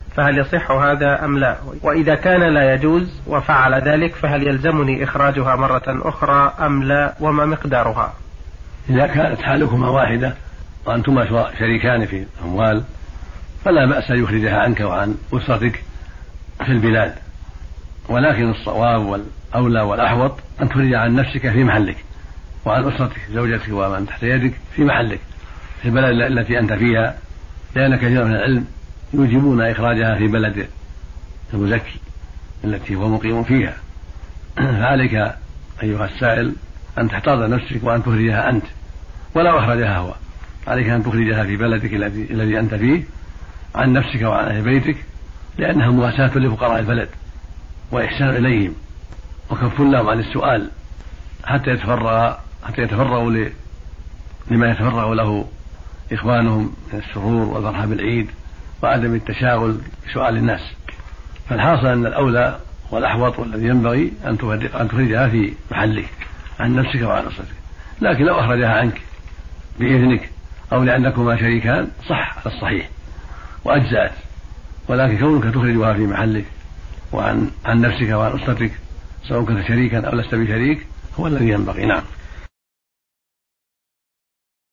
فهل يصح هذا أم لا؟ وإذا كان لا يجوز وفعل ذلك فهل يلزمني إخراجها مرة أخرى أم لا، وما مقدارها؟ إذا كانت حالكما واحدة وأنتما شريكان في الأموال فلا بأس أن يخرجها عنك وعن أسرتك في البلاد، ولكن الصواب والأولى والأحوط أن تخرج عن نفسك في محلك وعن أسرتك زوجتك ومن تحت يدك في محلك في البلد التي أنت فيها، لأن كثير من العلم يوجبون إخراجها في بلد المزكي التي هو مقيم فيها. فعليك أيها السائل أن تحتاط نفسك وأن تخرجها أنت ولا أخرجها هو، عليك أن تخرجها في بلدك الذي أنت فيه عن نفسك وعن أهل بيتك، لأنها مواساة لفقراء البلد وإحسان إليهم وكف لهم عن السؤال حتى يتفرغوا لما يتفرغ له إخوانهم من السرور والفرحة بالعيد وعدم التشاغل بسؤال الناس. فالحاصل أن الأولى والأحوط والذي ينبغي أن تخرجها في محلك عن نفسك وعن أسرتك، لكن لو أخرجها عنك بإذنك أو لأنكما شريكان صح على الصحيح وأجزأت، ولكن كونك تخرجها في محلك وعن نفسك وعن أسرتك سواء كنت شريكا أو لست بشريك هو الذي ينبغي. نعم.